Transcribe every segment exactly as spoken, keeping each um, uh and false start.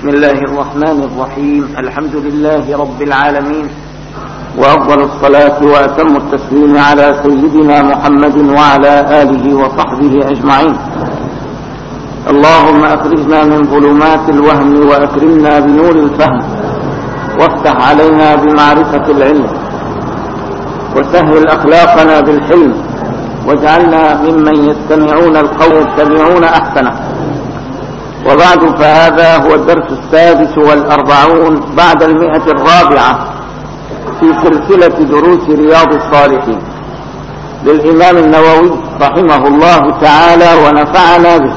بسم الله الرحمن الرحيم. الحمد لله رب العالمين، وأفضل الصلاة وأتم التسليم على سيدنا محمد وعلى آله وصحبه أجمعين. اللهم أخرجنا من ظلمات الوهم وأكرمنا بنور الفهم، وافتح علينا بمعرفة العلم، وسهل أخلاقنا بالحلم، واجعلنا ممن يستمعون القول يتبعون أحسنه. وبعد، فهذا هو الدرس السادس والأربعون بعد المئة الرابعة في سلسلة دروس رياض الصالحين للإمام النووي رحمه الله تعالى ونفعنا به.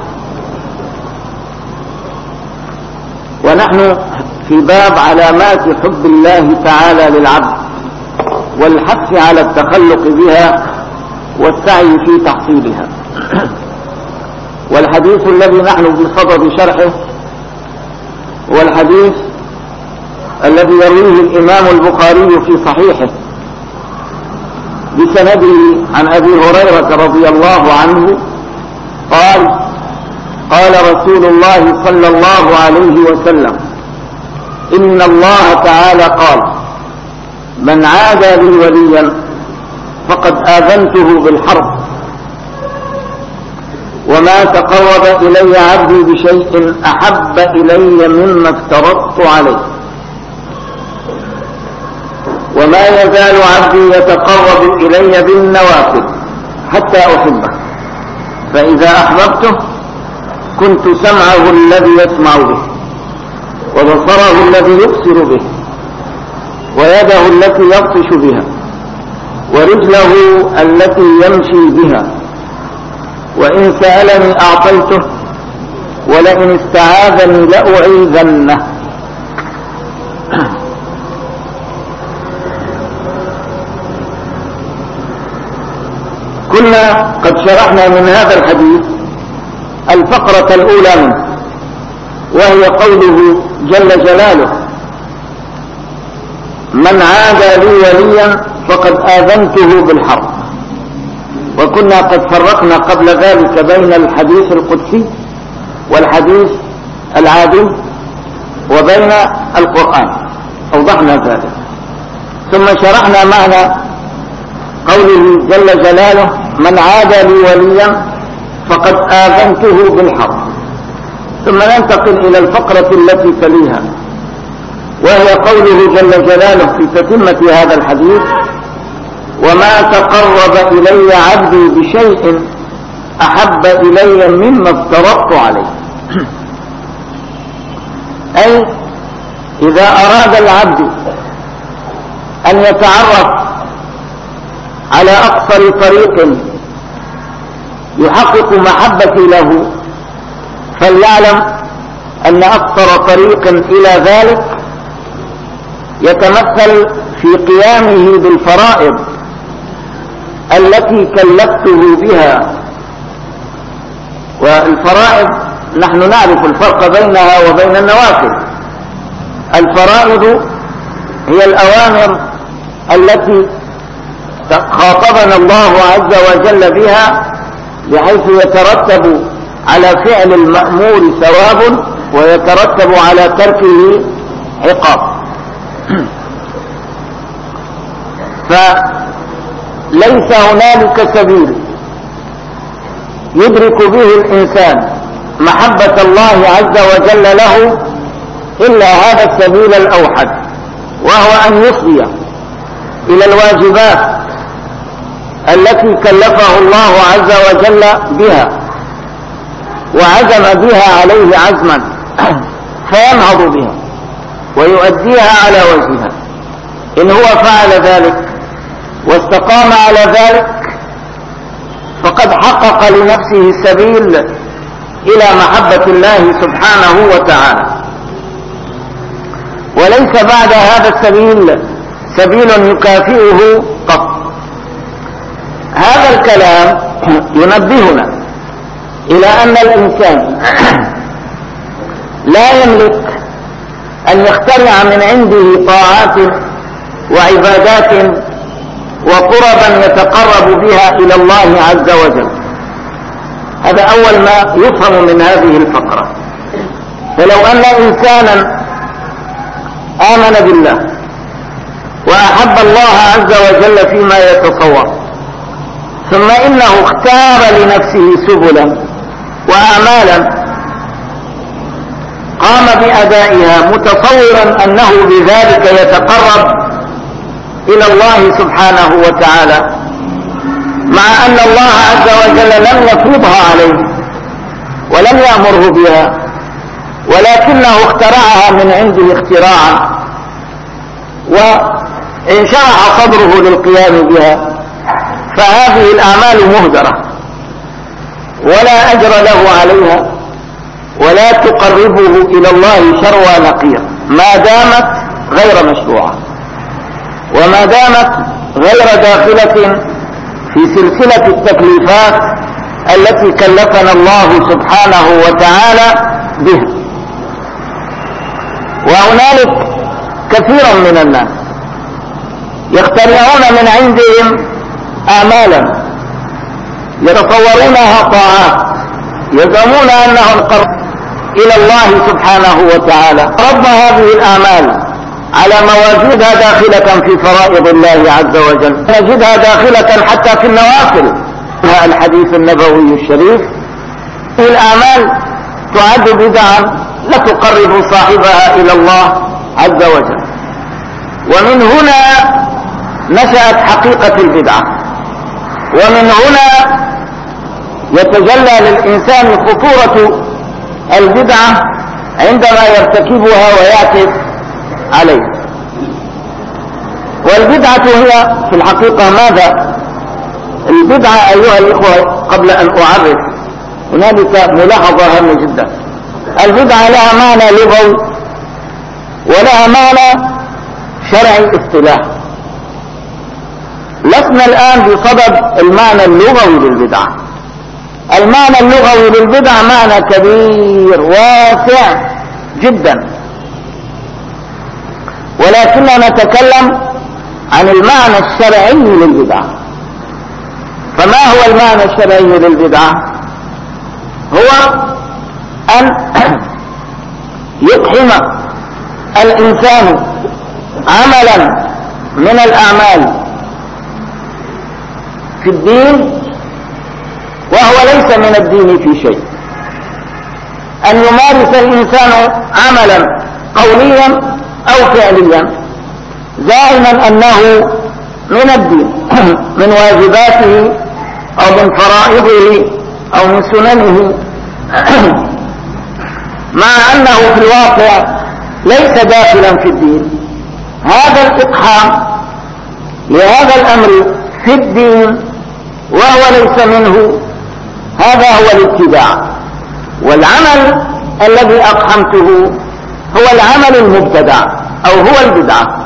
ونحن في باب علامات حب الله تعالى للعبد والحث على التخلق بها والسعي في تحصيلها. والحديث الذي نحن بصدد شرحه هو الحديث الذي يرويه الإمام البخاري في صحيحه بسنده عن أبي هريرة رضي الله عنه قال: قال رسول الله صلى الله عليه وسلم: إن الله تعالى قال: من عادى لي وليا فقد آذنته بالحرب، وما تقرب إلي عبدي بشيء أحب إلي مما افترضت عليه، وما يزال عبدي يتقرب إلي بالنوافل حتى أحبه، فإذا أحببته كنت سمعه الذي يسمع به، وبصره الذي يبصر به، ويده التي يبطش بها، ورجله التي يمشي بها، وإن سألني أعطيته، ولئن استعاذني لأعيذنه. كنا قد شرحنا من هذا الحديث الفقرة الأولى منه، وهي قوله جل جلاله: من عادى لي وليا فقد آذنته بالحرب. وكنا قد فرقنا قبل ذلك بين الحديث القدسي والحديث العادي وبين القرآن، أوضحنا ذلك. ثم شرحنا معنى قوله جل جلاله: من عادى لي وليا فقد آذنته بالحرب. ثم ننتقل إلى الفقرة التي تليها، وهي قوله جل جلاله في تتمة هذا الحديث: وما تقرب إلي عبدي بشيء أحب إلي مما افترضت عليه. أي إذا أراد العبد أن يتعرف على أقصر طريق يحقق محبتي له، فليعلم أن أقصر طريق إلى ذلك يتمثل في قيامه بالفرائض التي كلفته بها. والفرائض نحن نعرف الفرق بينها وبين النوافل. الفرائض هي الأوامر التي خاطبنا الله عز وجل بها، بحيث يترتب على فعل المأمور ثواب ويترتب على تركه عقاب. فليس هنالك سبيل يدرك به الإنسان محبة الله عز وجل له إلا هذا السبيل الأوحد، وهو أن يفضي إلى الواجبات التي كلفه الله عز وجل بها وعزم بها عليه عزما، فينهض بها ويؤديها على وجهها. إن هو فعل ذلك واستقام على ذلك فقد حقق لنفسه السبيل إلى محبة الله سبحانه وتعالى، وليس بعد هذا السبيل سبيل يكافئه قط. هذا الكلام ينبهنا إلى أن الإنسان لا يملك أن يخترع من عنده طاعات وعبادات وقربا يتقرب بها إلى الله عز وجل. هذا أول ما يفهم من هذه الفقرة. فلو أن إنسانا آمن بالله وأحب الله عز وجل فيما يتصور، ثم إنه اختار لنفسه سبلا وأعمالا قام بأدائها متصورا أنه بذلك يتقرب إلى الله سبحانه وتعالى، مع أن الله عز وجل لم يفرضها عليه ولم يأمره بها، ولكنه اخترعها من عنده اختراعا وانشرح صدره للقيام بها، فهذه الأعمال مهدرة ولا أجر له عليها ولا تقربه إلى الله شروى نقير ما دامت غير مشروعة، وما دامت غير داخلة في سلسلة التكليفات التي كلفنا الله سبحانه وتعالى بها. وهنالك كثيرا من الناس يخترعون من عندهم أعمالا يتصورونها طاعات، يزعمون أنهم قربوا إلى الله سبحانه وتعالى. رب هذه الأعمال على موازينها داخلة في فرائض الله عز وجل، نجدها داخلة حتى في النوافل. الحديث النبوي الشريف: الأعمال تعد بدعا لا تقرب صاحبها إلى الله عز وجل. ومن هنا نشأت حقيقة البدعة، ومن هنا يتجلى للإنسان خطورة البدعة عندما يرتكبها ويعتد عليها. والبدعة هي في الحقيقة ماذا؟ البدعة أيها الإخوة قبل أن أعرف هنالك ملاحظة هامة جدا. البدعة لها معنى لغوي ولها معنى شرعي اصطلاحي. لسنا الآن بصدد المعنى اللغوي للبدعة. المعنى اللغوي للبدعة معنى كبير واسع جدا، ولكننا نتكلم عن المعنى الشرعي للبدعة. فما هو المعنى الشرعي للبدعة؟ هو أن يقحم الإنسان عملا من الأعمال في الدين وهو ليس من الدين في شيء. أن يمارس الإنسان عملا قوليا أو فعليا زاعما أنه من الدين، من واجباته أو من فرائضه أو من سننه، مع أنه في الواقع ليس داخلا في الدين. هذا الإقحام لهذا الأمر في الدين وهو ليس منه، هذا هو الابتداع. والعمل الذي أقحمته هو العمل المبتدع أو هو البدعة.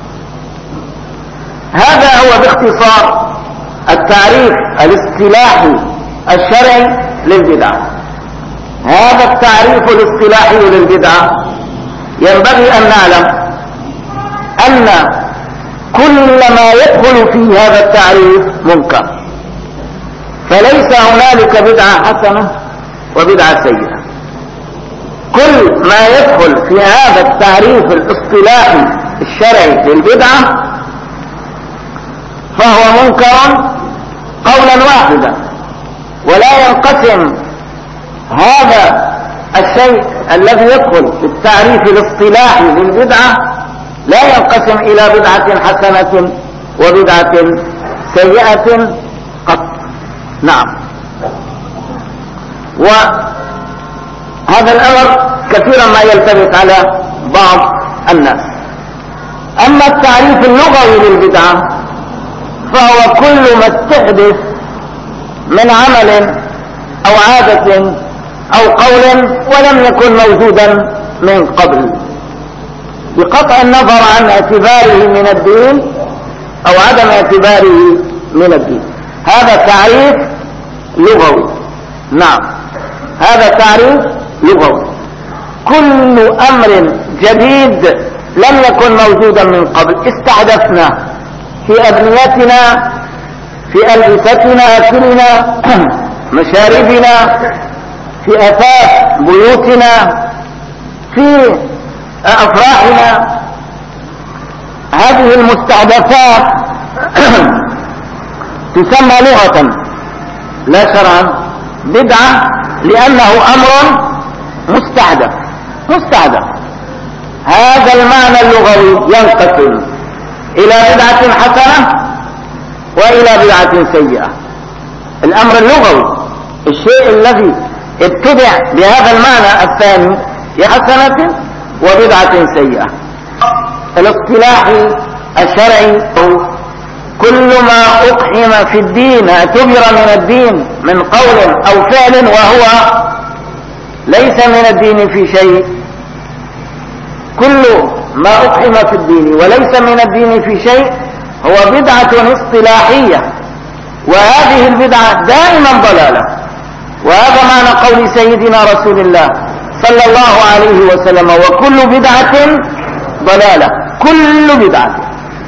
هذا هو باختصار التعريف الاصطلاحي الشرعي للبدعة. هذا التعريف الاصطلاحي للبدعة ينبغي أن نعلم أن كل ما يدخل في هذا التعريف منكر، فليس هنالك بدعة حسنة وبدعة سيئة. كل ما يدخل في هذا التعريف الاصطلاحي الشرعي للبدعة فهو منكر قولا واحدا، ولا ينقسم هذا الشيء الذي يدخل في التعريف الاصطلاحي للبدعة لا ينقسم إلى بدعة حسنة وبدعة سيئة قط. نعم. وهذا الأمر كثيرا ما يلتبس على بعض الناس. أما التعريف اللغوي للبدعة فهو كل ما استحدث من عمل أو عادة أو قول ولم يكن موجودا من قبل، بقطع النظر عن اعتباره من الدين أو عدم اعتباره من الدين. هذا تعريف لغوي. نعم، هذا تعريف لغوي. كل أمر جديد لم يكن موجودا من قبل استحدثناه في أبنيتنا، في ألبستنا، أكلنا، مشاربنا، في أثاث بيوتنا، في أفراحنا هذه المستحدثات تسمى لغة لا شرعا بدعة، لأنه أمر مستحدث مستحدث. هذا المعنى اللغوي ينقسم إلى بدعة حسنة وإلى بدعة سيئة. الأمر اللغوي الشيء الذي ابتدع بهذا المعنى الثاني حسنة وبدعة سيئة. الاصطلاحي الشرعي كل ما أقحم في الدين اعتبر من الدين من قول أو فعل وهو ليس من الدين في شيء. كل ما أقحم في الدين وليس من الدين في شيء هو بدعة اصطلاحية، وهذه البدعة دائما ضلالة. وهذا معنى قول سيدنا رسول الله صلى الله عليه وسلم: وكل بدعة ضلالة. كل بدعة.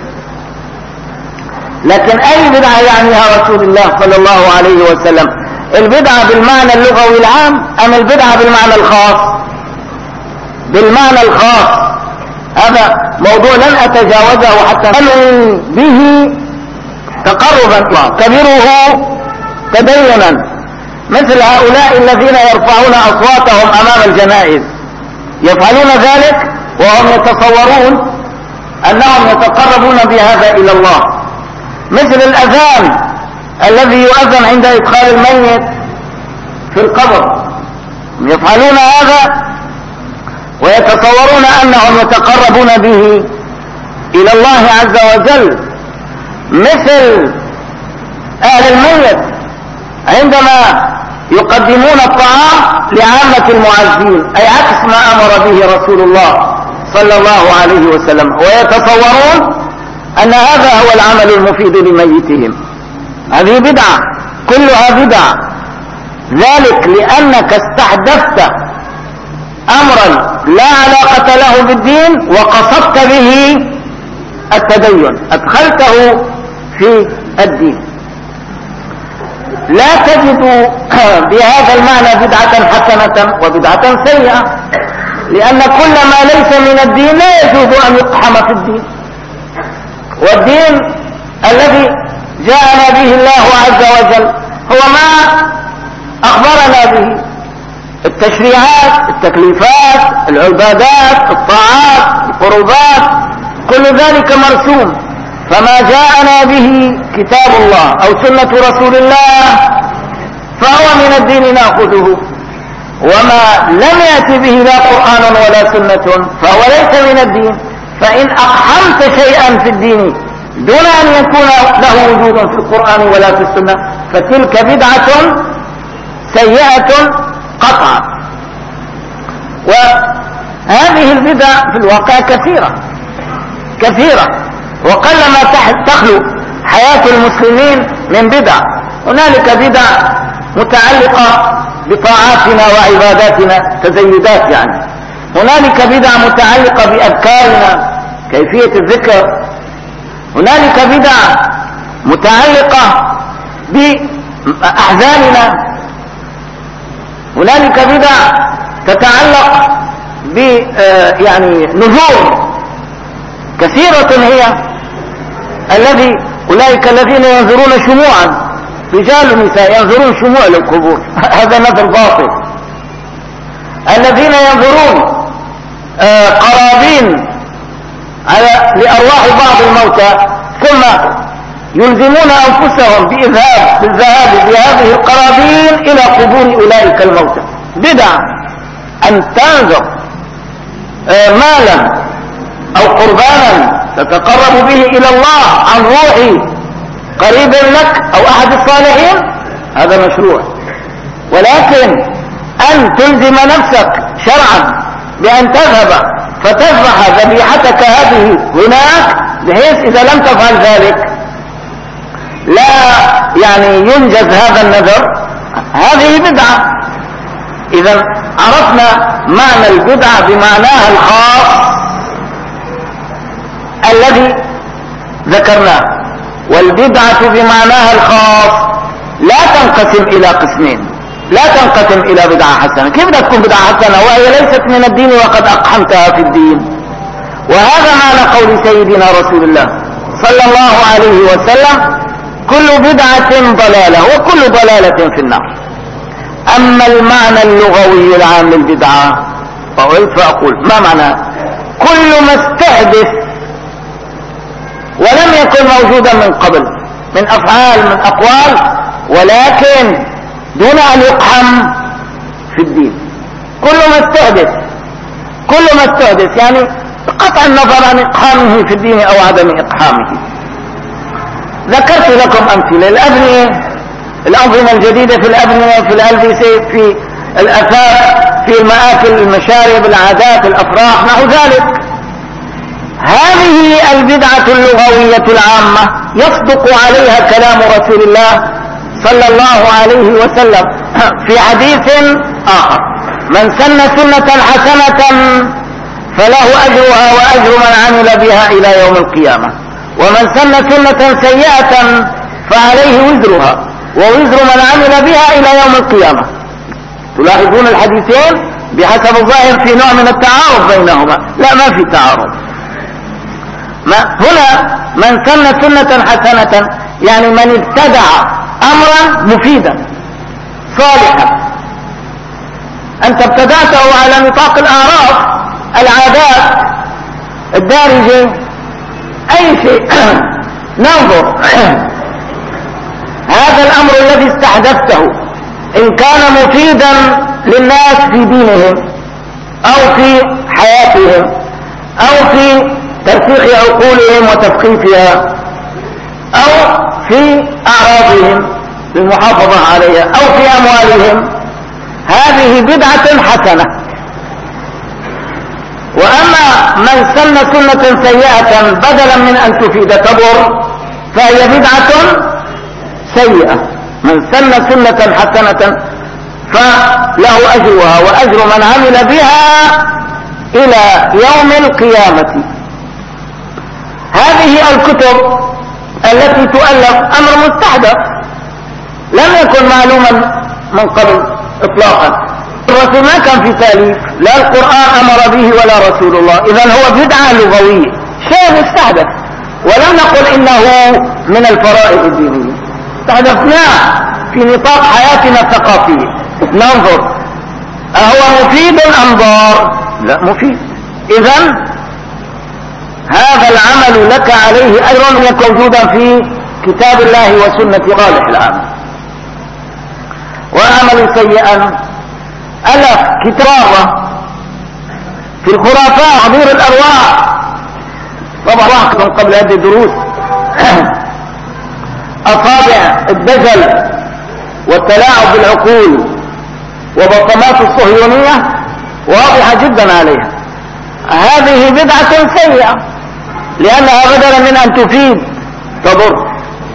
لكن أي بدعة يعنيها رسول الله صلى الله عليه وسلم؟ البدعة بالمعنى اللغوي العام أم البدعة بالمعنى الخاص؟ بالمعنى الخاص. هذا موضوع لن أتجاوزه حتى نلغي به تقربا كبره تدينا، مثل هؤلاء الذين يرفعون أصواتهم أمام الجنائز، يفعلون ذلك وهم يتصورون أنهم يتقربون بهذا إلى الله. مثل الأذان الذي يؤذن عند إدخال الميت في القبر، يفعلون هذا ويتصورون أنهم يتقربون به إلى الله عز وجل. مثل أهل الميت عندما يقدمون الطعام لعامة المعزين، أي عكس ما أمر به رسول الله صلى الله عليه وسلم، ويتصورون أن هذا هو العمل المفيد لميتهم. هذه بدعة، كلها بدعة. ذلك لأنك استحدثت أمرا لا علاقة له بالدين وقصدت به التدين، أدخلته في الدين. لا تجد بهذا المعنى بدعة حسنة وبدعة سيئة، لأن كل ما ليس من الدين لا يجوز أن يقحم في الدين. والدين الذي جاءنا به الله عز وجل هو ما أخبرنا به: التشريعات، التكليفات، العبادات، الطاعات، القربات، كل ذلك مرسوم. فما جاءنا به كتاب الله أو سنة رسول الله فهو من الدين نأخذه، وما لم يأتي به لا قرآن ولا سنة فهو ليس من الدين. فإن أقحمت شيئا في الدين دون أن يكون له وجود في القرآن ولا في السنة فتلك بدعة سيئة قطعا. وهذه البدع في الواقع كثيرة كثيرة، وقلما تخلو حياة المسلمين من بدع. هنالك بدع متعلقة بطاعاتنا وعباداتنا، تزيدات يعني. هنالك بدع متعلقة بأذكارنا، كيفية الذكر. هنالك بدع متعلقة بأحزاننا. هنالك بدع تتعلق ب يعني نذور كثيرة هي. الذي أولئك الذين ينظرون شموعا، رجال ونساء ينظرون شموع للقبور هذا نذر باطل. الذين ينظرون آه قرابين على لأرواح بعض الموتى ثم يلزمون أنفسهم بإذهاب بالذهاب بهذه القرابين إلى قبور أولئك الموتى. بدع أن تنذر آه مالا أو قربانا تتقرب به إلى الله عن روح قريب لك أو أحد الصالحين، هذا مشروع. ولكن أن تلزم نفسك شرعا بأن تذهب فتذبح ذبيحتك هذه هناك، بحيث إذا لم تفعل ذلك لا يعني ينجز هذا النذر، هذه بدعة. إذا عرفنا معنى البدعة بمعناها الخاص الذي ذكرناه. والبدعة بمعناها الخاص لا تنقسم إلى قسمين: لا تنقسم إلى بدعة حسنة. كيف بدها تكون بدعة حسنة وهي ليست من الدين وقد أقحمتها في الدين؟ وهذا معنى قول سيدنا رسول الله صلى الله عليه وسلم: كل بدعة ضلالة وكل ضلالة في النار. أما المعنى اللغوي العام للبدعة فأقول ما معنى؟ كل ما استحدث ولم يكن موجودا من قبل من أفعال من أقوال، ولكن دون أن يقحم في الدين. كل ما استحدث كل ما استحدث يعني قطع النظر عن إقحامه في الدين أو عدم إقحامه. ذكرت لكم أمثلة: الأبنية، الأنظمة الجديدة في الأبنية، في الألبسة، في الأثاث، في المآكل، المشارب، العادات، الأفراح، نحو ذلك. هذه البدعة اللغوية العامة يصدق عليها كلام رسول الله صلى الله عليه وسلم في حديث آخر: من سن سنة حسنة فله أجرها وأجر من عمل بها إلى يوم القيامة، ومن سن سنة سيئة فعليه وزرها ووزر من عمل بها إلى يوم القيامة. تلاحظون الحديثين بحسب الظاهر في نوع من التعارض بينهما. لا، ما في تعارض. ما هنا من سن سنة حسنة يعني من ابتدع أمرا مفيدا صالحا، أنت ابتدعته على نطاق الأعراف، العادات الدارجة، أي شيء. ننظر هذا الأمر الذي استحدثته إن كان مفيدا للناس في دينهم أو في حياتهم أو في ترسيخ عقولهم وتثقيفها أو في أعراضهم للمحافظة عليها أو في أموالهم، هذه بدعة حسنة. وأما من سن سنة سيئة بدلا من أن تفيد تضر فهي بدعة سيئة. من سن سنة حسنة فله أجرها وأجر من عمل بها إلى يوم القيامة. هذه الكتب التي تؤلف أمر مستحدث لم يكن معلوما من قبل إطلاقا. الرسول ما كان في تأليف، لا القرآن أمر به ولا رسول الله، إذن هو بدعة لغوية، شيء مستحدث، ولم نقل إنه من الفرائض الدينية. استحدثناه في نطاق حياتنا الثقافية. ننظر أهو مفيد أم ضار؟ لا، مفيد. إذن هذا العمل لك عليه أجر لم يكن موجودا في كتاب الله وسنة صالح العام. وعمل سيئا ألف كتابة في الخرافات عبير الأرواح. طبعا واحد من قبل هذه الدروس أصابع الدجل والتلاعب بالعقول وبصمات الصهيونية واضحة جدا عليها. هذه بدعة سيئة لأنها بدلا من أن تفيد تضر.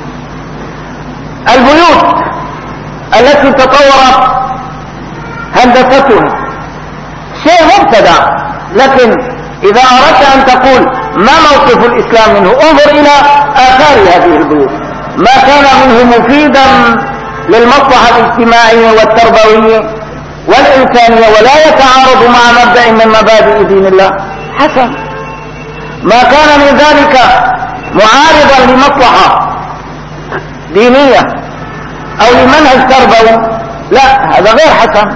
البيوت التي تطورت هندستها شيء مبتدع، لكن إذا أردت أن تقول ما موقف الإسلام منه انظر إلى آثار هذه البيوت، ما كان منه مفيدا للمصلحة الاجتماعية والتربوية والإنسانية ولا يتعارض مع مبدأ من مبادئ دين الله حسن، ما كان من ذلك معارضا لمصلحة دينية أو لمنهج تربوي لا، هذا غير حسن.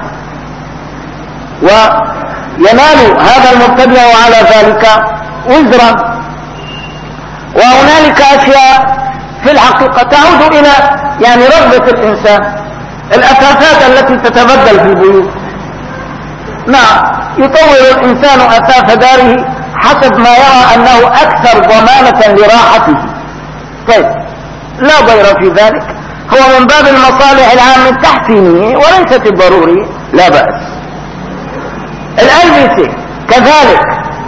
وينال هذا المبتدع على ذلك وزرا. وهنالك أشياء في الحقيقة تعود إلى يعني رغبة الإنسان، الأثاثات التي تتبدل في البيوت. نعم، يطور الإنسان أثاث داره حسب ما يرى أنه أكثر ضمانة لراحته. طيب، لا ضير في ذلك، هو من باب المصالح العامة التحسينية وليست الضرورية، لا بأس. الألبسة كذلك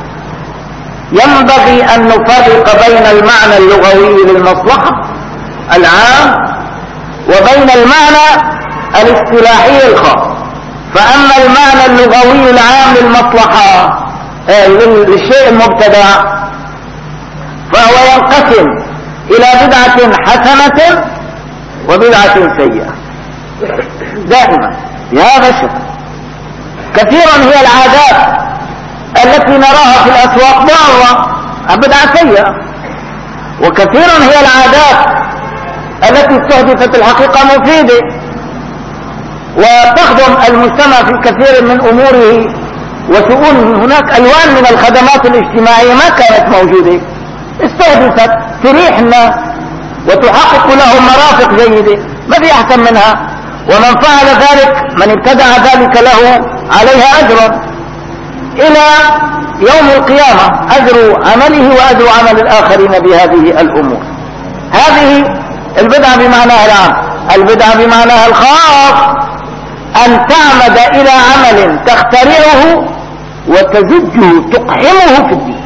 ينبغي أن نفرق بين المعنى اللغوي للمصلحة العام وبين المعنى الاصطلاحي الخاص. فأما المعنى اللغوي العام للمصلحة للشيء المبتدع فهو ينقسم إلى بدعة حسنة وبدعة سيئة دائما. بهذا الشكل. كثيرا هي العادات التي نراها في الأسواق ضارة، بدعة سيئة، وكثيرا هي العادات التي استهدفت الحقيقة مفيدة وتخدم المجتمع في كثير من أموره وشؤونه. هناك ألوان من الخدمات الاجتماعية ما كانت موجودة، استهدفت تريح الناس وتحقق لهم مرافق جيدة، ما في أحسن منها. ومن فعل ذلك، من ابتدع ذلك له عليها أجر إلى يوم القيامة، أجر عمله وأجر عمل الآخرين بهذه الأمور. هذه البدعة بمعناها العام. البدعة بمعناها الخاص أن تعمد إلى عمل تخترعه وتزجه تقحمه في الدين.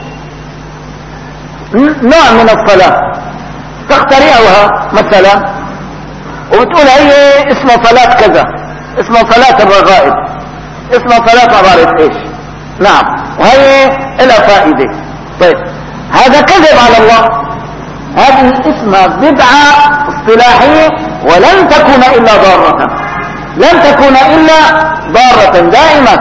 نوع من الصلاة تخترعها مثلا وبتقول هي اسمها صلاة كذا، اسمها صلاة الرغائب، اسمها صلاة عبارة ايش. نعم، وهي لها فائدة. طيب هذا كذب على الله. هذه اسمها بدعة اصطلاحية ولن تكون إلا ضارة، لن تكون إلا ضارة دائما.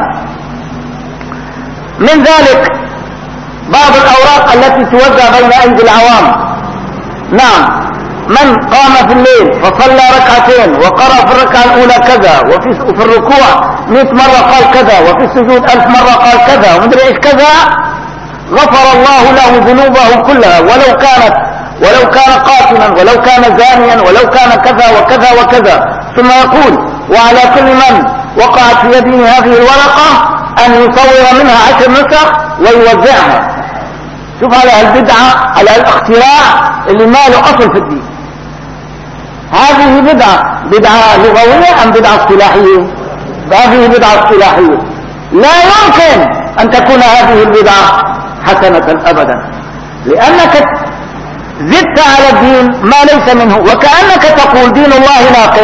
من ذلك بعض الأوراق التي توزع بين أيدي العوام. نعم، من قام في الليل فصلى ركعتين وقرأ في الركعة الأولى كذا، وفي في الركوع مئة مرة قال كذا، وفي السجود ألف مرة قال كذا، ومدري إيش كذا، غفر الله له ذنوبه كلها، ولو كانت ولو كان قاتلا، ولو كان زانيا، ولو كان كذا وكذا وكذا. ثم يقول وعلى كل من وقعت في يده هذه الورقة أن يصور منها عشر نسخ ويوزعها. شوف على البدعة، على الاختراع اللي ما له أصل في الدين. هذه بدعة، بدعة لغوية أم بدعة اصطلاحية؟ هذه بدعة اصطلاحية. لا يمكن أن تكون هذه البدعة حسنة أبدا، لأنك زدت على الدين ما ليس منه، وكأنك تقول دين الله ناقص،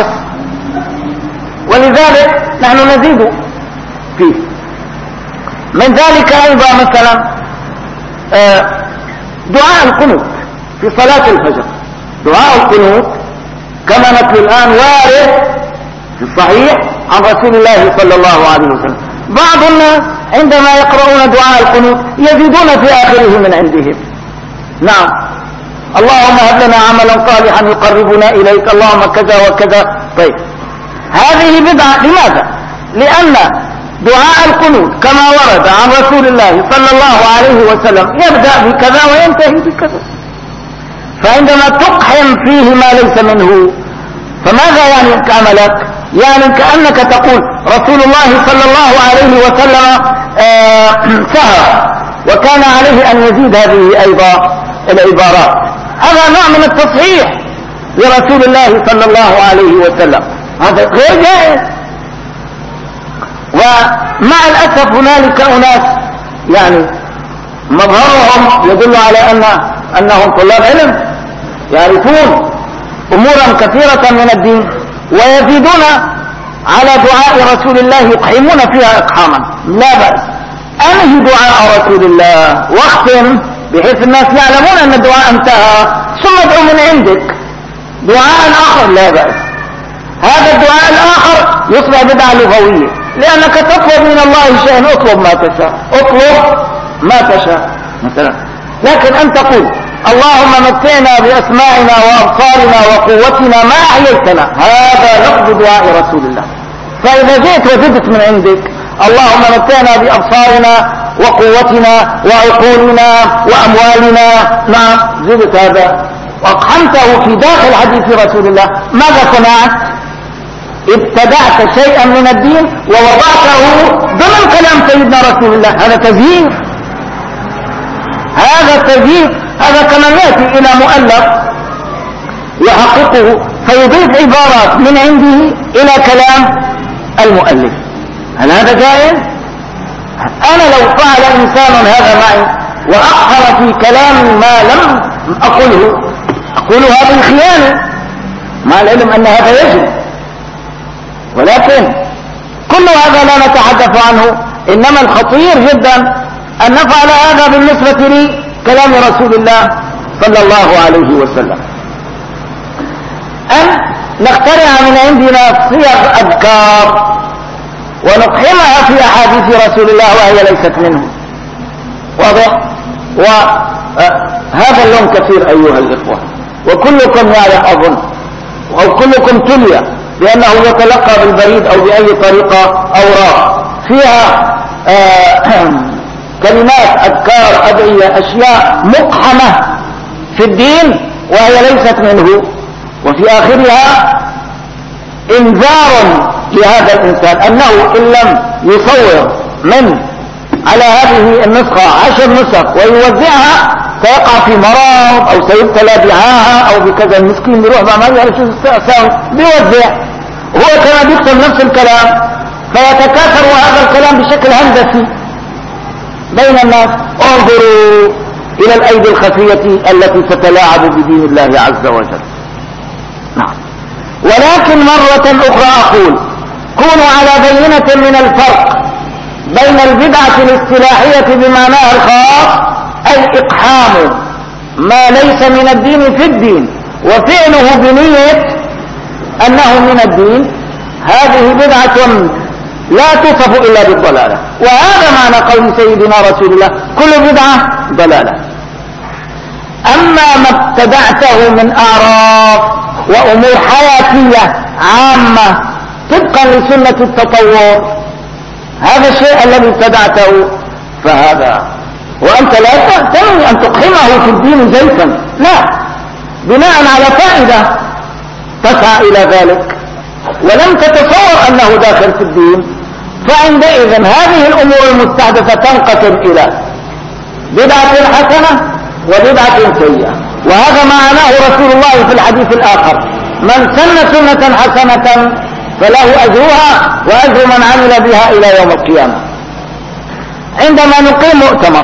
ولذلك نحن نزيد فيه. من ذلك أيضا مثلا دعاء القنوت في صلاة الفجر. دعاء القنوت كما نتلو الآن وارد في الصحيح عن رسول الله صلى الله عليه وسلم. بعض الناس عندما يقرؤون دعاء القنوت يزيدون في آخره من عندهم. نعم، اللهم هب لنا عملا صالحا يقربنا إليك، اللهم كذا وكذا. طيب هذه بدعة. لماذا؟ لأن دعاء القنوت كما ورد عن رسول الله صلى الله عليه وسلم يبدأ بكذا وينتهي بكذا، فعندما تقحم فيه ما ليس منه فماذا يعني عملك؟ يعني كأنك تقول رسول الله صلى الله عليه وسلم آه سهر وكان عليه أن يزيد هذه أيضا العبارات. هذا نوع من التصحيح لرسول الله صلى الله عليه وسلم، هذا غير جائز. ومع الأسف هنالك أناس يعني مظهرهم يدل على أن أنهم طلاب علم يعرفون أمورا كثيرة من الدين ويزيدون على دعاء رسول الله يقحمون فيها إقحاما. لا بأس، أنهي دعاء رسول الله واختم بحيث الناس يعلمون أن الدعاء انتهى، ثم ادعو من عندك دعاء آخر. لا بأس. هذا الدعاء الآخر يصبح بدعة لغوية، لأنك تطلب من الله شيئا، اطلب ما تشاء، اطلب ما تشاء مثلا. لكن أن تقول اللهم متعنا بأسماعنا وأبصارنا وقوتنا ما أحييتنا، هذا لفظ دعاء رسول الله. فإذا جئت وزدت من عندك اللهم متعنا بأبصارنا وقوتنا وعقولنا وأموالنا، نعم زدت هذا وأقحمته في داخل حديث رسول الله، ماذا صنعت؟ ابتدعت شيئا من الدين ووضعته ضمن كلام سيدنا رسول الله. هذا تزييف، هذا تزييف. هذا كما يأتي إلى مؤلف يحققه فيضيف عبارات من عنده إلى كلام المؤلف. هل هذا جائز؟ أنا لو فعل إنسان هذا معي وأقحم في كلام ما لم أقله، أقول هذه خيانة، مع العلم أن هذا يجب. ولكن كل هذا لا نتحدث عنه، إنما الخطير جدا أن نفعل هذا بالنسبة لكلام رسول الله صلى الله عليه وسلم. أن نخترع من عندنا صيغ أذكار ونقحمها في أحاديث رسول الله وهي ليست منه. واضح؟ وهذا اللون كثير أيها الإخوة، وكلكم يعلم أظن، أو كلكم تلي بأنه يتلقى بالبريد أو بأي طريقة أوراق فيها آه كلمات، أذكار، أدعية، أشياء مقحمة في الدين وهي ليست منه، وفي آخرها إنذار لهذا الإنسان أنه إن لم يصور من على هذه النسخة عشر نسخ ويوزعها سيقع في مرض أو سيبتلى دعاها أو بكذا. المسكين بيروح بعمل على شو استأساوي بيوزع، هو كما بيكتب نفس الكلام فيتكاثر هذا الكلام بشكل هندسي بين الناس. انظروا إلى الأيدي الخفية التي تتلاعب بدين الله عز وجل. نعم. ولكن مرة أخرى أقول كونوا على بينة من الفرق بين البدعة الاصطلاحية بمعناها الخاص أي إقحام ما ليس من الدين في الدين وفعله بنية أنه من الدين، هذه بدعة لا توصف إلا بالضلالة، وهذا معنى قول سيدنا رسول الله كل بدعة ضلالة. أما ما ابتدعته من أعراف وأمور حياتية عامة طبقا لسنة التطور، هذا الشيء الذي ابتدعته فهذا، وأنت لا تنوي أن تقحمه في الدين زيفا، لا، بناء على فائدة تسعى إلى ذلك ولم تتصور أنه داخل في الدين، فعندئذ هذه الأمور المستحدثة تنقسم إلى بدعة حسنة وبدعة سيئة، وهذا معناه رسول الله في الحديث الآخر: من سن سنة حسنة فله أجرها وأجر من عمل بها إلى يوم القيامة. عندما نقيم مؤتمر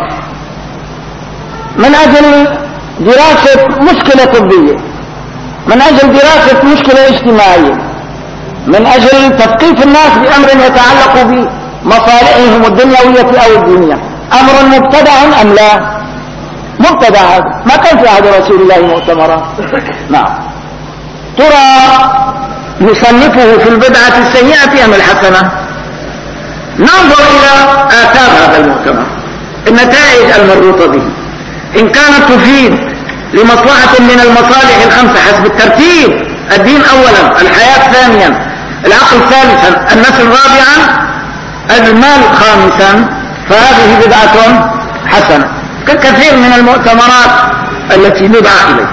من أجل دراسة مشكلة طبية، من أجل دراسة مشكلة اجتماعية، من أجل تثقيف الناس بأمر يتعلق بمصالحهم الدنيوية أو الدينية، أمر مبتدع أم لا؟ مبتدع. هذا ما كان في عهد رسول الله مؤتمرات. نعم. ترى نصنفه في البدعة السيئة أم الحسنة؟ ننظر إلى آثار هذا المؤتمر، النتائج المربوطة به، إن كانت تفيد لمصلحة من المصالح الخمسة حسب الترتيب: الدين أولا، الحياة ثانيا، العقل ثالثا، النسل رابعا، المال خامسا، فهذه بدعة حسنة ككثير من المؤتمرات التي ندعى إليه.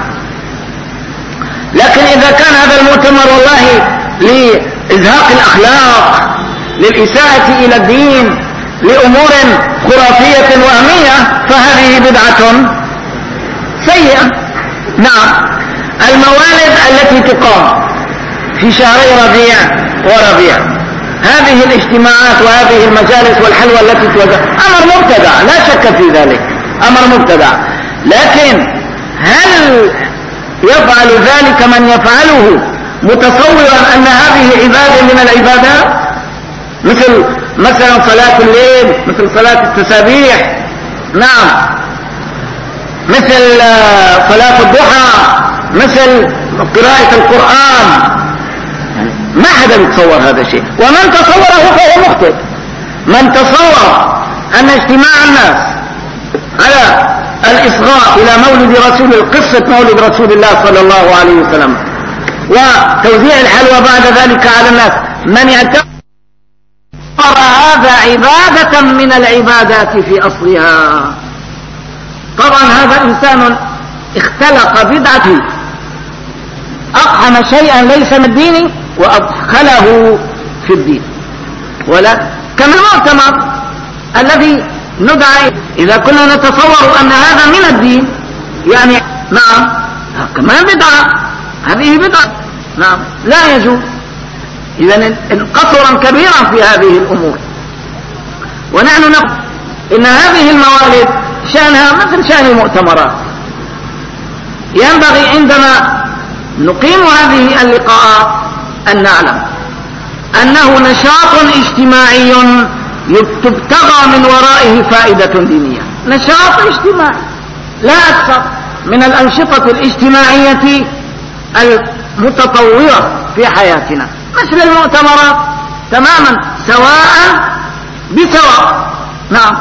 لكن إذا كان هذا المؤتمر والله لإزهاق الأخلاق، للإساءة إلى الدين، لأمور خرافية وهمية، فهذه بدعة سيئة. نعم. الموالد التي تقام في شهري ربيع وربيع، هذه الاجتماعات وهذه المجالس والحلوى التي توزع، أمر مبتدع لا شك في ذلك، أمر مبتدع. لكن هل يفعل ذلك من يفعله متصورا أن هذه عبادة من العبادات، مثل مثلا صلاة الليل، مثل صلاة التسابيح، نعم، مثل صلاة الضحى، مثل قراءة القرآن؟ ما حدا يتصور هذا الشيء، ومن تصوره فهو مخطئ. من تصور أن اجتماع الناس على الإصغاء إلى مولد رسول قصة مولد رسول الله صلى الله عليه وسلم وتوزيع الحلوى بعد ذلك على الناس، من يعتبر هذا عبادة من العبادات في أصلها، طبعا هذا إنسان اختلق بدعته، أقحم شيئا ليس من الدين وأدخله في الدين. ولا كما المؤتمر الذي ندعي، إذا كنا نتصور أن هذا من الدين يعني نعم كمان بدعة، هذه بدعة، نعم لا يجوز. إذن قصرا كبيرا في هذه الأمور. ونحن نقول إن هذه الموالد شأنها مثل شأن المؤتمرات، ينبغي عندما نقيم هذه اللقاءات أن نعلم أنه نشاط اجتماعي تبتغى من ورائه فائدة دينية، نشاط اجتماعي لا أكثر من الأنشطة الاجتماعية المتطورة في حياتنا، مثل المؤتمرات تماما سواء بسواء. نعم.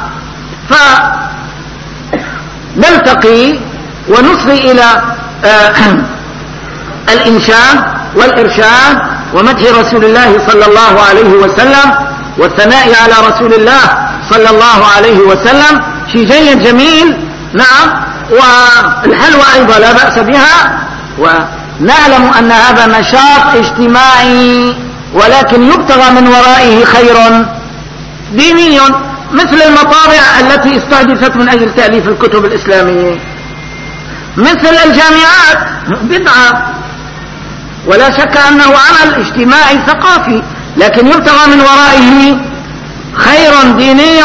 فنلتقي ونصغي إلى آه الإنشاد والإرشاد ومدح رسول الله صلى الله عليه وسلم والثناء على رسول الله صلى الله عليه وسلم، شيء جيد جميل. نعم. والحلوى أيضا لا بأس بها، ونعلم أن هذا نشاط اجتماعي ولكن يبتغى من ورائه خير ديني، مثل المطابع التي استحدثت من أجل تأليف الكتب الإسلامية، مثل الجامعات، بدعة ولا شك أنه عمل اجتماعي ثقافي، لكن يبتغى من ورائه خير ديني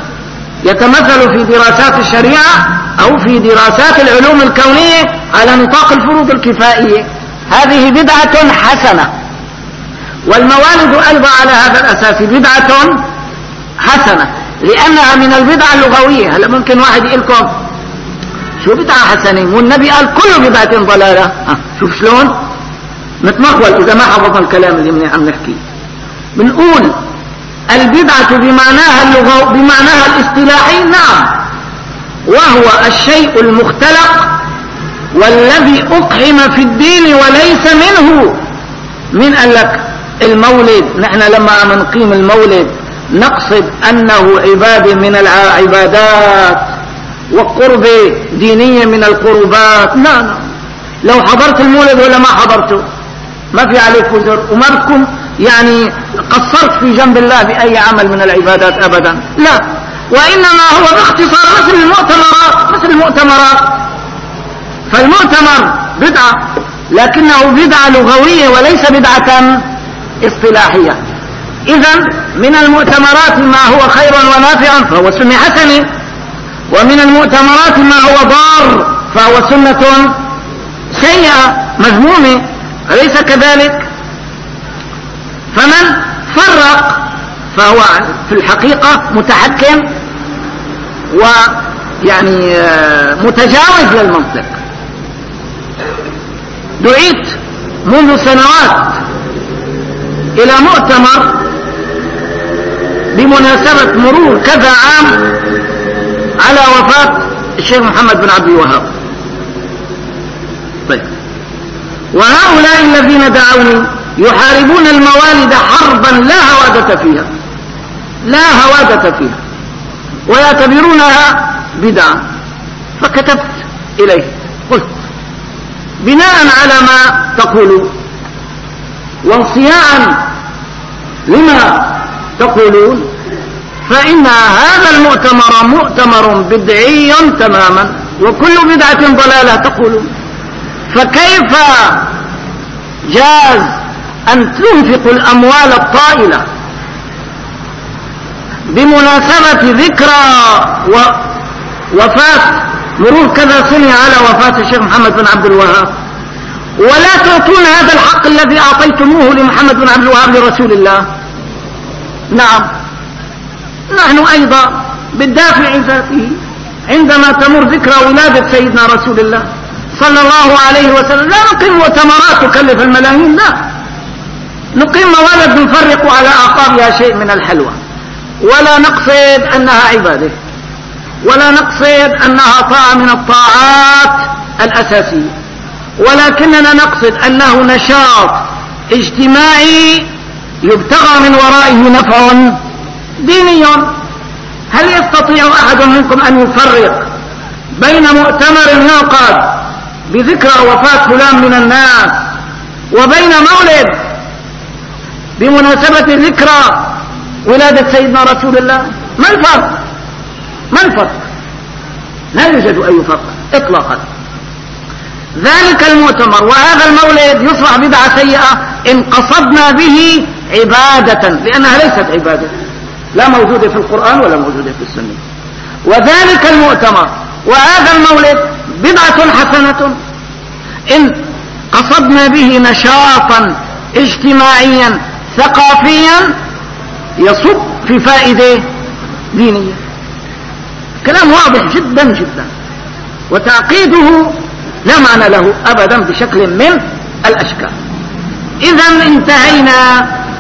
يتمثل في دراسات الشريعة أو في دراسات العلوم الكونية على نطاق الفروض الكفائية. هذه بدعة حسنة، والموالد أيضا على هذا الأساس بدعة حسنة، لأنها من البدع اللغوية. هلا ممكن واحد يقول لكم شو بدعة حسنة والنبي قال كل بدعة ضلالة. شوف شلون نتمخول إذا ما حفظنا الكلام اللي عم نحكي. بنقول البدعة بمعناها اللغوي بمعناها الاصطلاحي نعم، وهو الشيء المختلق والذي أقحم في الدين وليس منه. من قال لك المولد؟ نحن لما نقيم المولد نقصد أنه عبادة من العبادات وقربة دينية من القربات. لا لا، لو حضرت المولد ولا ما حضرته ما في عليك وزر، وما بتكون يعني قصرت في جنب الله بأي عمل من العبادات أبدا. لا، وإنما هو باختصار مثل المؤتمرات مثل المؤتمرات فالمؤتمر بدعة، لكنه بدعة لغوية وليس بدعة اصطلاحية. إذن من المؤتمرات ما هو خير ونافع فهو سنة حسنة، ومن المؤتمرات ما هو ضار فهو سنة سيئة مذمومة، أليس كذلك؟ فمن فرق فهو في الحقيقة متحكم ويعني متجاوز للمنطق. دعيت منذ سنوات إلى مؤتمر بمناسبة مرور كذا عام على وفاة الشيخ محمد بن عبد الوهاب. طيب، وهؤلاء الذين دعوني يحاربون الموالد حربا لا هوادة فيها لا هوادة فيها ويعتبرونها بدعة. فكتبت إليه قلت بناء على ما تقولون وانصياعا لما تقولون فإن هذا المؤتمر مؤتمر بدعي تماما وكل بدعة ضلالة تقولون، فكيف جاز أن تنفقوا الأموال الطائلة بمناسبة ذكرى ووفاة مرور كذا سنة على وفاة الشيخ محمد بن عبد الوهاب، ولا تعطون هذا الحق الذي أعطيتموه لمحمد بن عبد الوهاب لرسول الله؟ نعم، نحن أيضا بالدافع ذاته عندما تمر ذكرى ولادة سيدنا رسول الله صلى الله عليه وسلم لا نقيم مؤتمرات تكلف الملايين، لا، نقيم موالد نفرق على أعقابها شيء من الحلوى، ولا نقصد أنها عبادة، ولا نقصد أنها طاعة من الطاعات الأساسية، ولكننا نقصد أنه نشاط اجتماعي يبتغى من ورائه نفع ديني. هل يستطيع أحد منكم أن يفرق بين مؤتمر ينعقد بذكرى وفاة فلان من الناس وبين مولد بمناسبة ذكرى ولادة سيدنا رسول الله؟ ما الفرق؟ ما الفرق؟ لا يوجد أي فرق إطلاقا. ذلك المؤتمر وهذا المولد يصبح بدعة سيئة إن قصدنا به عبادة، لأنها ليست عبادة، لا موجودة في القرآن ولا موجودة في السنة. وذلك المؤتمر وهذا المولد بدعة حسنة إن قصدنا به نشاطا اجتماعيا ثقافيا يصب في فائدة دينية. كلام واضح جدا جدا، وتعقيده لا معنى له أبدا بشكل من الأشكال. إذا انتهينا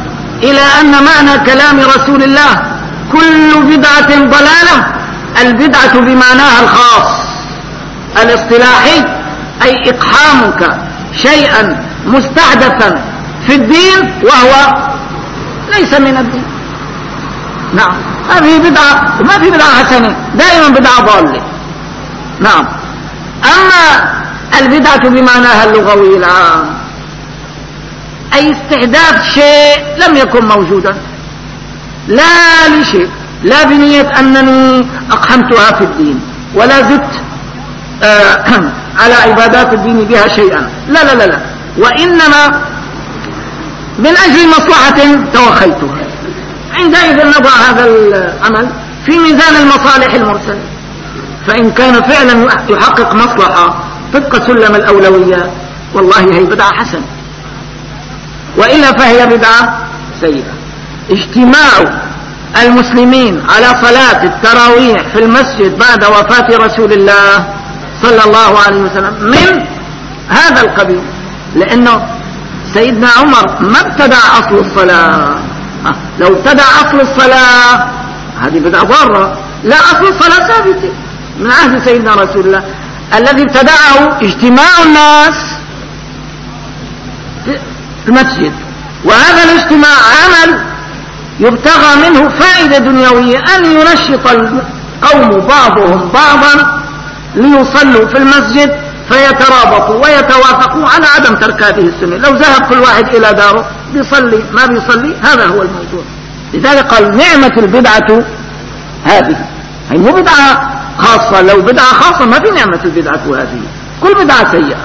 إلى أن معنى كلام رسول الله كل بدعة ضلالة، البدعة بمعناها الخاص الاصطلاحي، أي إقحامك شيئا مستحدثا في الدين وهو ليس من الدين. نعم، هذه بدعة، وما في بدعة حسنة، دائما بدعة ضالة. نعم. أما البدعة بمعناها اللغوي العام، أي استحداث شيء لم يكن موجودا، لا لشيء، لا بنية أنني أقحمتها في الدين ولا زدت آه على عبادات الدين بها شيئا، لا لا لا لا، وإنما من أجل مصلحة توخيتها. عندئذ نضع هذا العمل في ميزان المصالح المرسلة، فإن كان فعلا يحقق مصلحة طبق سلم الأولويات والله هي بدعة حسنة، وإلا فهي بدعة سيئة. اجتماع المسلمين على صلاة التراويح في المسجد بعد وفاة رسول الله صلى الله عليه وسلم من هذا القبيل، لأنه سيدنا عمر ما ابتدع أصل الصلاة. لو ابتدع أصل الصلاة هذه بدعة ضارة، لا، أصل الصلاة ثابتة من عهد سيدنا رسول الله. الذي ابتدعه اجتماع الناس في المسجد، وهذا الاجتماع عمل يبتغى منه فائدة دنيوية، أن ينشط القوم بعضهم بعضا ليصلوا في المسجد فيترابطوا ويتوافقوا على عدم ترك هذه السنة. لو ذهب كل واحد إلى داره بيصلي ما بيصلي، هذا هو الموضوع. لذلك قال نعمة البدعة هذه، هي مو بدعة خاصة، لو بدعة خاصة ما في نعمة البدعة هذه، كل بدعة سيئة.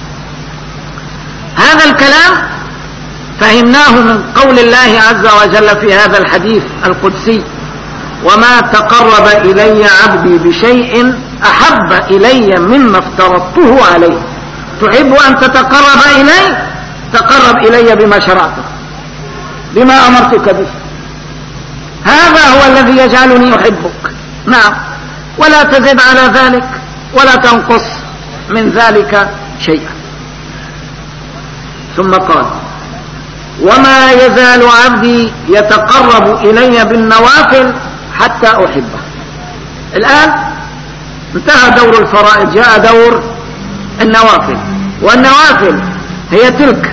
هذا الكلام فهمناه من قول الله عز وجل في هذا الحديث القدسي: وما تقرب إلي عبدي بشيء أحب إلي مما افترضته عليه. تحب أن تتقرب إلي؟ تقرب إلي بما شرعته، بما أمرتك به، هذا هو الذي يجعلني أحبك. نعم، ولا تزد على ذلك ولا تنقص من ذلك شيئا. ثم قال: وما يزال عبدي يتقرب إلي بالنوافل حتى أحبه. الآن انتهى دور الفرائض، جاء دور النوافل. والنوافل هي تلك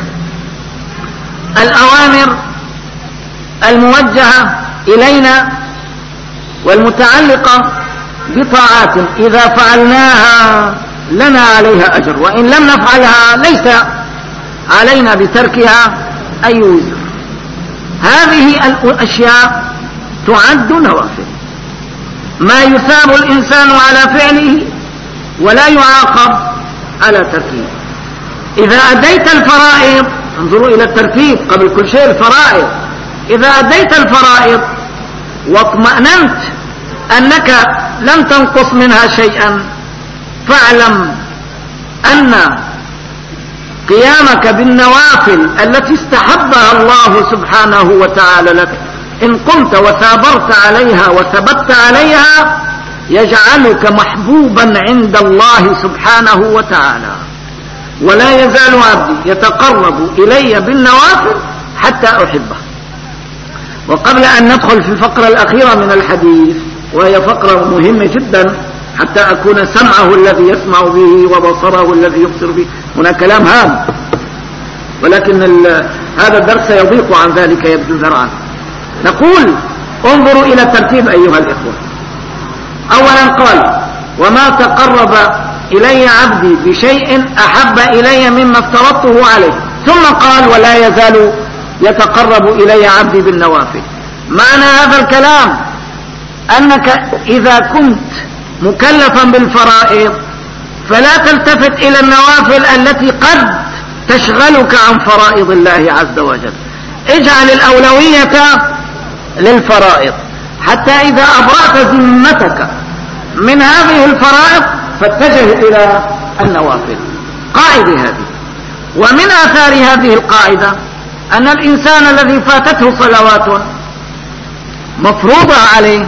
الأوامر الموجهة إلينا والمتعلقة بطاعات إذا فعلناها لنا عليها أجر، وإن لم نفعلها ليس علينا بتركها أي وزر. هذه الأشياء تعد نوافل، ما يثاب الإنسان على فعله ولا يعاقب على تركه. إذا أديت الفرائض، انظروا إلى الترتيب قبل كل شيء الفرائض، إذا أديت الفرائض واطمأننت أنك لم تنقص منها شيئا، فاعلم أن قيامك بالنوافل التي استحبها الله سبحانه وتعالى لك، إن قمت وثابرت عليها وثبت عليها، يجعلك محبوبا عند الله سبحانه وتعالى. ولا يزال عبدي يتقرب إلي بالنوافل حتى أحبه. وقبل أن ندخل في الفقرة الأخيرة من الحديث، وهي فقرة مهمة جدا حتى أكون سمعه الذي يسمع به وبصره الذي يبصر به، هنا كلام هام، ولكن هذا الدرس يضيق عن ذلك يبدو ذرعا. نقول انظروا إلى الترتيب أيها الإخوة. أولا قال: وما تقرب إلي عبدي بشيء أحب إلي مما افترضته عليه. ثم قال: ولا يزال يتقرب إلي عبدي بالنوافل. معنى هذا الكلام أنك إذا كنت مكلفا بالفرائض فلا تلتفت إلى النوافل التي قد تشغلك عن فرائض الله عز وجل. اجعل الأولوية للفرائض، حتى إذا أبرأت ذمتك من هذه الفرائض فاتجه إلى النوافل. قاعدة هذه. ومن آثار هذه القاعدة أن الإنسان الذي فاتته صلوات مفروضة عليه،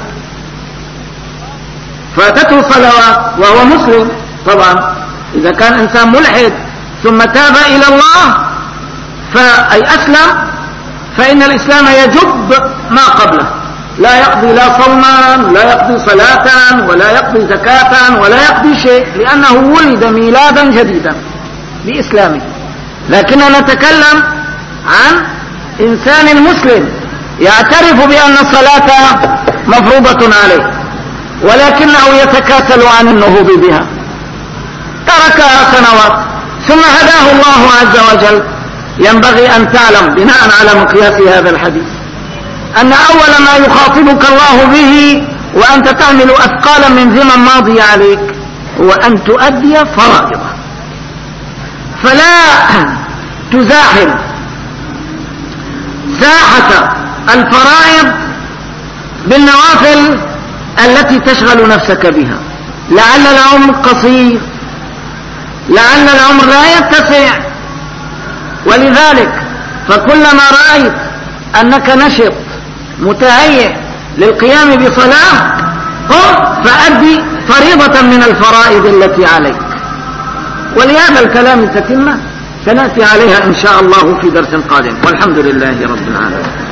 فاتته صلوات وهو مسلم، طبعا إذا كان إنسان ملحد ثم تاب إلى الله فأي أسلم، فإن الإسلام يجب ما قبله، لا يقضي لا صوما لا يقضي صلاة ولا يقضي زكاة ولا يقضي شيء، لأنه ولد ميلادا جديدا بإسلامه. لكننا نتكلم عن إنسان مسلم يعترف بأن الصلاة مفروضة عليه، ولكنه يتكاسل عن النهوض بها، تركها سنوات، ثم هداه الله عز وجل. ينبغي أن تعلم بناء على مقياس هذا الحديث أن أول ما يخاطبك الله به وأنت تحمل أثقالا من ذمم ماضية عليك هو أن تؤدي فرائضه، فلا تزاحم ساحة الفرائض بالنوافل التي تشغل نفسك بها. لعل العمر قصير، لعل العمر لا يتسع، ولذلك فكلما رأيت أنك نشط متهيئ للقيام بصلاة قم فأدي فريضة من الفرائض التي عليك. ولهذا الكلام تتمة سنأتي عليها إن شاء الله في درس قادم، والحمد لله رب العالمين.